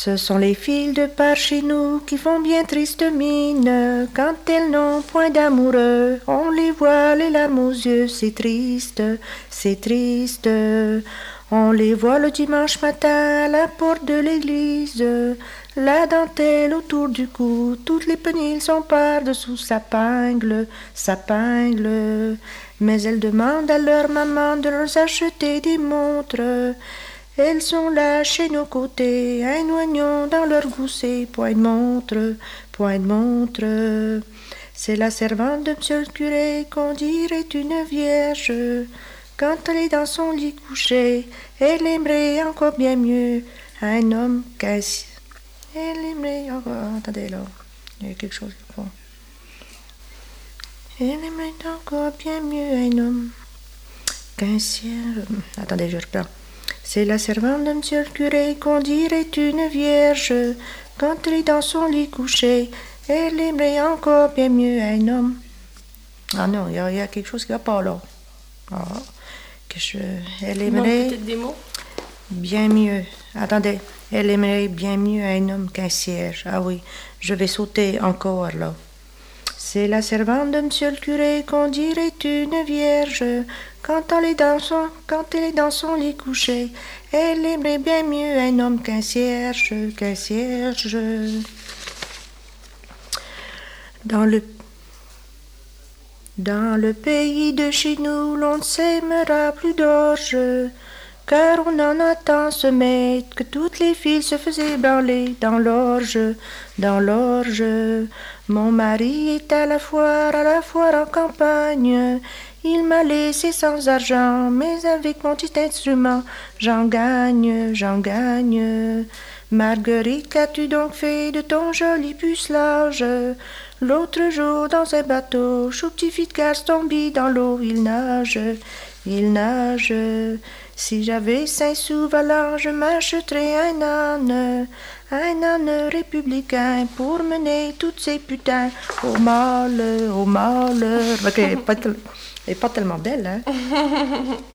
Ce sont les filles de par chez nous qui font bien triste mine. Quand elles n'ont point d'amoureux, on les voit les larmes aux yeux. C'est triste, c'est triste. On les voit le dimanche matin à la porte de l'église. La dentelle autour du cou, toutes les penils sont par-dessous sa pingle, sa pingle. Mais elles demandent à leur maman de leur acheter des montres. Elles sont là chez nos côtés, un oignon dans leur gousset, point de montre, point de montre. C'est la servante de monsieur le curé qu'on dirait une vierge. Quand elle est dans son lit couché, elle aimerait encore bien mieux un homme qu'un... Elle aimerait encore... Attendez là, il y a quelque chose qui va. Elle aimerait encore bien mieux un homme qu'un cierge. Attendez, je reprends. C'est la servante de monsieur le curé qu'on dirait une vierge. Quand elle est dans son lit couché, elle aimerait encore bien mieux un homme. Ah non, il y a quelque chose qui va pas là. Ah, elle aimerait... peut-être des mots? Bien mieux. Attendez, elle aimerait bien mieux un homme qu'un cierge. Ah oui, je vais sauter encore là. C'est la servante de monsieur le curé qu'on dirait une vierge. Quand elle est dans son lit couché, elle aimerait bien mieux un homme qu'un cierge, qu'un cierge. Dans le pays de chez nous, l'on ne s'aimera plus d'orge, car on en entend se mettre que toutes les filles se faisaient branler dans l'orge, dans l'orge. Mon mari est à la foire en campagne. Il m'a laissé sans argent, mais avec mon petit instrument, j'en gagne, j'en gagne. Marguerite, qu'as-tu donc fait de ton joli pucelage? L'autre jour, dans un bateau, chou petit fit de garce tombé dans l'eau, il nage, il nage. Si j'avais 5 sous valants, je m'achèterais un âne républicain pour mener toutes ces putains au mâle, au mâle. Elle n'est pas tellement belle, hein?